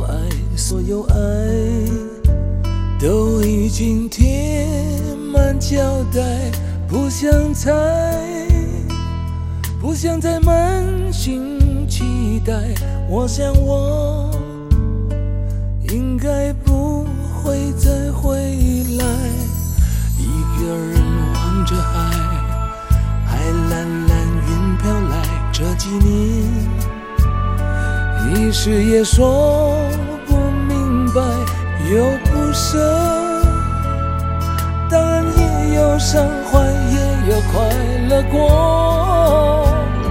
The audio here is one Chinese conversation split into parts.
爱，所有爱都已经填满胶带，不想猜，不想再满心期待。我想我应该不会再回来，一个人望着海，海蓝蓝云飘来。这几年一时也说不明白，有不舍，当然也有伤怀，也有快乐过。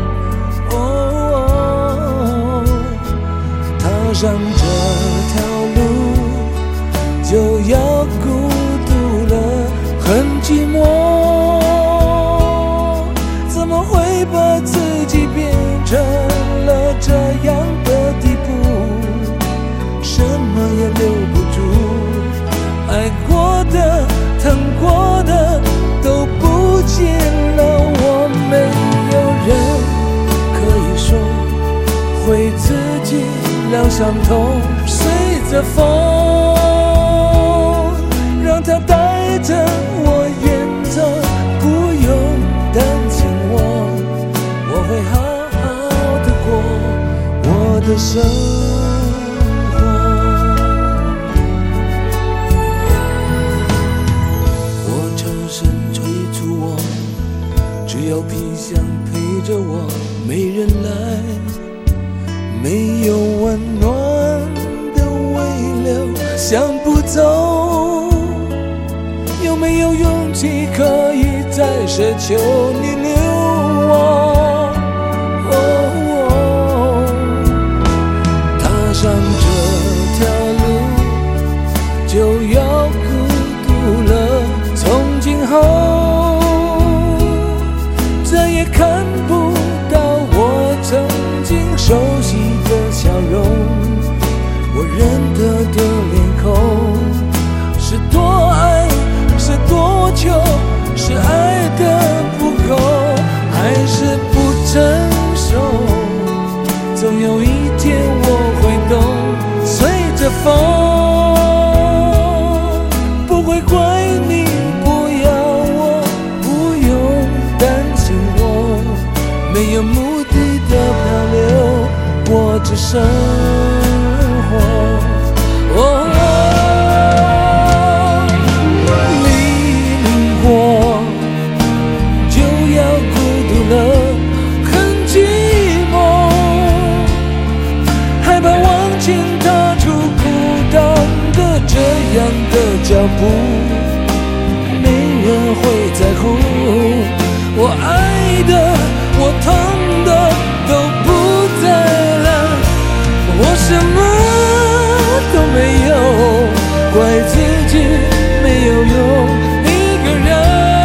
踏上这条路就要孤独了，很寂寞，怎么会把自己变成了这样的地步，什么也留不住，爱过的疼过的都不见了。我没有人可以说会自己疗伤痛，随着风让它带着我远走，不用担心我会好好的过我的生活。火车声催促我，只有皮箱陪着我，没人来，没有温暖的微流，想不走，有没有勇气可以再奢求你留我？踏上这条路就要孤独了，从今后再也看不到我曾经熟悉的笑容，我认得的脸孔，是多爱，是多求，是爱的不够，还是不成熟？总有一天我会懂，随着风，不会怪你，不要我，不用担心我，没有目的的漂流，我只生活。淋过就要孤独了，很寂寞，害怕往前踏出孤单的这样的脚步，没人会在乎我爱的，我疼的都不在了，我什么都没有，怪自己没有用。一个人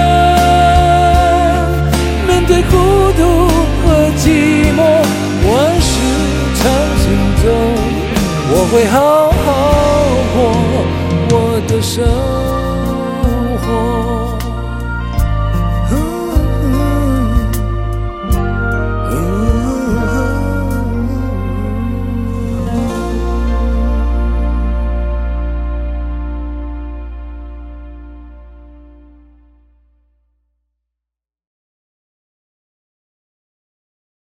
面对孤独和寂寞，我时常心中我会好好过我的生活。